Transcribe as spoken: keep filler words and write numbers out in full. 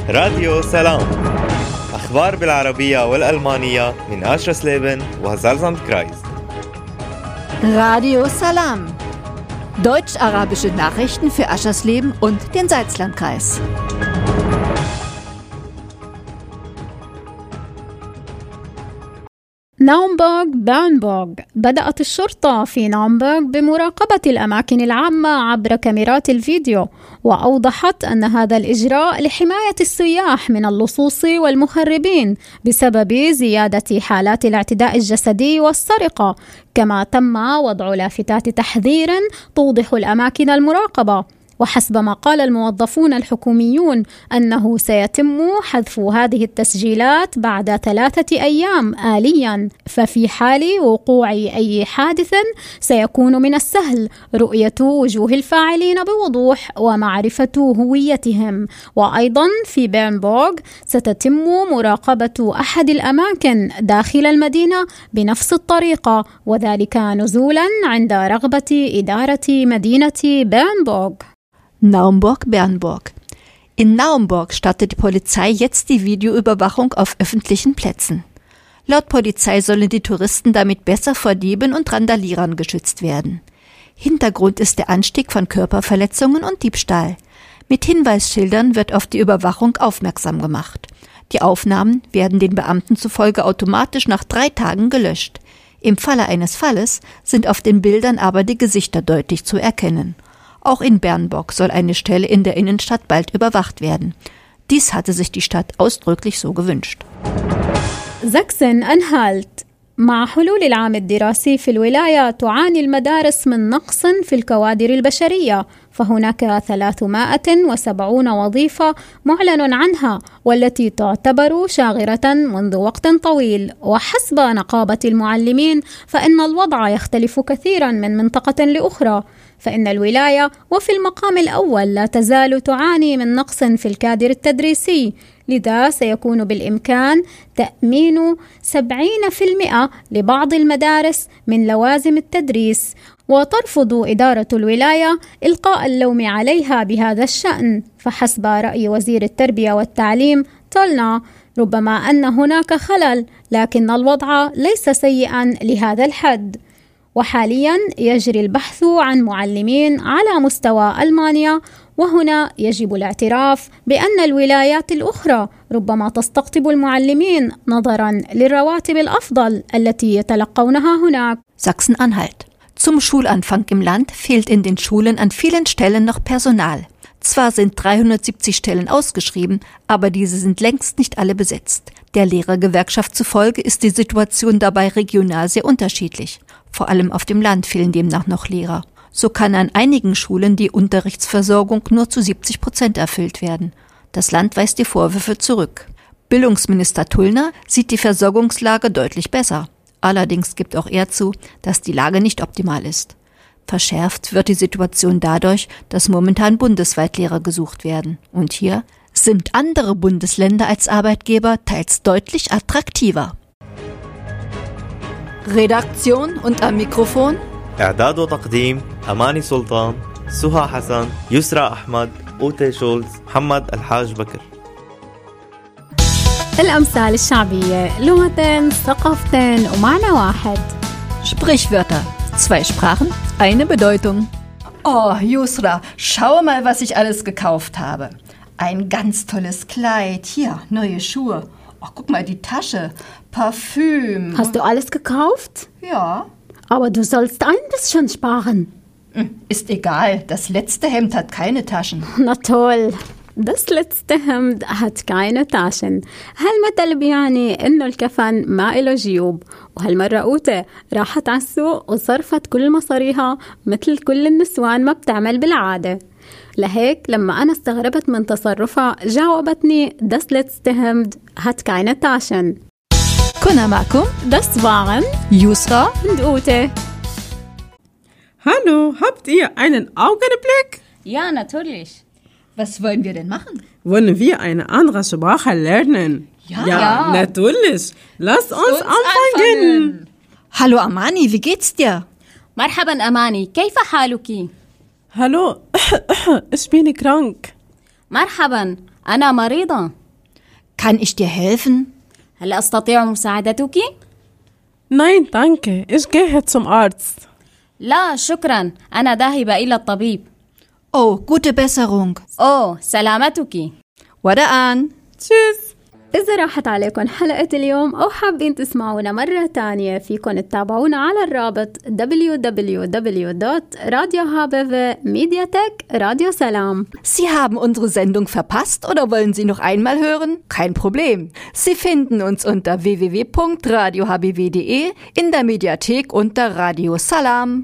راديو سلام، أخبار بالعربية والألمانية من أشرسليبن وزالزندكرايز. Radio Salam, deutsch-arabische Nachrichten für Aschersleben und den Salzlandkreis. ناومبورغ بيرنبورغ. بدأت الشرطة في ناومبورغ بمراقبة الأماكن العامة عبر كاميرات الفيديو، وأوضحت أن هذا الإجراء لحماية السياح من اللصوص والمخربين بسبب زيادة حالات الاعتداء الجسدي والسرقة، كما تم وضع لافتات تحذير توضح الأماكن المراقبة. وحسب ما قال الموظفون الحكوميون أنه سيتم حذف هذه التسجيلات بعد ثلاثة أيام آلياً، ففي حال وقوع أي حادث سيكون من السهل رؤية وجوه الفاعلين بوضوح ومعرفة هويتهم. وأيضاً في بيرنبورغ ستتم مراقبة أحد الأماكن داخل المدينة بنفس الطريقة، وذلك نزولاً عند رغبة إدارة مدينة بيرنبورغ. Naumburg-Bernburg. In Naumburg startet die Polizei jetzt die Videoüberwachung auf öffentlichen Plätzen. Laut Polizei sollen die Touristen damit besser vor Dieben und Randalierern geschützt werden. Hintergrund ist der Anstieg von Körperverletzungen und Diebstahl. Mit Hinweisschildern wird auf die Überwachung aufmerksam gemacht. Die Aufnahmen werden den Beamten zufolge automatisch nach drei Tagen gelöscht. Im Falle eines Falles sind auf den Bildern aber die Gesichter deutlich zu erkennen. Auch in Bernburg soll eine Stelle in der Innenstadt bald überwacht werden. Dies hatte sich die Stadt ausdrücklich so gewünscht. ساكسن-أنهالت. مع حلول العام الدراسي في الولاية تعاني المدارس من نقص في الكوادر البشرية، فهناك ثلاثمائة وسبعين وظيفة معلن عنها، والتي تعتبر شاغرة منذ وقت طويل. وحسب نقابة المعلمين فإن الوضع يختلف كثيرا من منطقة لأخرى، فإن الولاية وفي المقام الأول لا تزال تعاني من نقص في الكادر التدريسي، لذا سيكون بالإمكان تأمين سبعين بالمئة لبعض المدارس من لوازم التدريس، وترفض إدارة الولاية إلقاء اللوم عليها بهذا الشأن. فحسب رأي وزير التربية والتعليم تولنا، ربما أن هناك خلل، لكن الوضع ليس سيئا لهذا الحد. وحاليا يجري البحث عن معلمين على مستوى ألمانيا، وهنا يجب الاعتراف بأن الولايات الأخرى ربما تستقطب المعلمين نظرا للرواتب الأفضل التي يتلقونها هناك. Sachsen-Anhalt. Zum Schulanfang im Land fehlt in den Schulen an vielen Stellen noch Personal. Zwar sind dreihundertsiebzig Stellen ausgeschrieben, aber diese sind längst nicht alle besetzt. Der Lehrergewerkschaft zufolge ist die Situation dabei regional sehr unterschiedlich. Vor allem auf dem Land fehlen demnach noch Lehrer. So kann an einigen Schulen die Unterrichtsversorgung nur zu siebzig Prozent erfüllt werden. Das Land weist die Vorwürfe zurück. Bildungsminister Tullner sieht die Versorgungslage deutlich besser. Allerdings gibt auch er zu, dass die Lage nicht optimal ist. Verschärft wird die Situation dadurch, dass momentan bundesweit Lehrer gesucht werden. Und hier sind andere Bundesländer als Arbeitgeber teils deutlich attraktiver. Redaktion und am Mikrofon إعداد وتقديم أماني سلطان، سهى حسن، يسرى أحمد، أوتي شولز، محمد الحاج بكر. الأمثال الشعبية، لغتين، ثقافتين ومعنى واحد. Sprichwörter, zwei Sprachen, eine Bedeutung. Oh, Yusra, schau mal, was ich alles gekauft habe. Ein ganz tolles Kleid, hier, neue Schuhe. Oh, guck mal, die Tasche, Parfüm. Hast du alles gekauft? Ja. Aber du sollst ein bisschen sparen. Ist egal, das letzte Hemd hat keine Taschen. Na toll. Das letzte Hemd hat keine Taschen. هالمثل بيعني إنه الكفن ما إله جيوب، وهالمرة أوتة راحت على السوق وصرفت كل مصاريها مثل كل النسوان ما بتعمل بالعادة. لهيك لما أنا استغربت من تصرفها جاوبتني das letzte Hemd hat keine Taschen. كنا معكم Das waren Yusra und Ute. Hallo, habt ihr einen Augenblick? Ja, natürlich. Was wollen wir denn machen? Wollen wir eine andere Sprache lernen? Ja, ja, ja. natürlich. Lasst uns, uns anfangen. anfangen. Hallo Amani, wie geht's dir? مرحبا أماني، كيف حالك؟ Hallo, ich bin krank. مرحبا، أنا مريضة. Kann ich dir helfen? هل أستطيع مساعدتك؟ Nein, danke. Ich gehe zum Arzt. لا شكرا، أنا ذاهبة إلى الطبيب. Oh, gute Besserung. أوه سلامتك. وداعاً. Tschüss. إذا راحت عليكم حلقة اليوم أو حابين تسمعونا مرة تانية فيكن تتابعونا على الرابط دبليو دبليو دبليو دوت راديو هابيفي ميدياتك راديو سلام. Sie haben unsere Sendung verpasst oder wollen sie noch einmal hören? Kein Problem. Sie finden uns unter w w w punkt radio h b w punkt d e, in der Mediathek unter Radio Salam.